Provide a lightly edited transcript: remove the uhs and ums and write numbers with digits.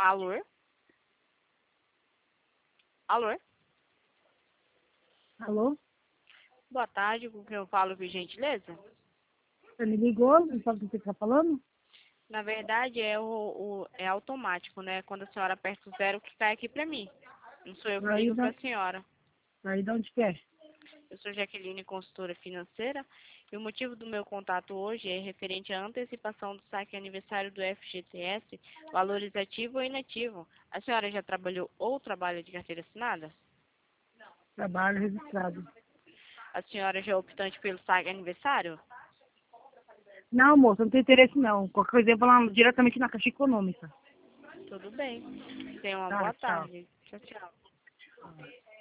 Alô? Alô? Alô? Boa tarde, com quem eu falo, por gentileza? Você me ligou? Não sabe o que você está falando? Na verdade, é automático, né? Quando a senhora aperta o zero, que cai aqui pra mim. Não sou eu que Aí ligo da, pra senhora. aí da onde que é? Eu sou Jaqueline, consultora financeira, e o motivo do meu contato hoje é referente à antecipação do saque aniversário do FGTS, valores ativo ou inativo. A senhora já trabalhou ou trabalha de carteira assinada? Trabalho registrado. A senhora já é optante pelo saque aniversário? Não, moça, não tem interesse não. Qualquer coisa eu vou lá diretamente na Caixa Econômica. Tudo bem. Tenha uma Tá, boa tchau. tarde. Tchau, tchau.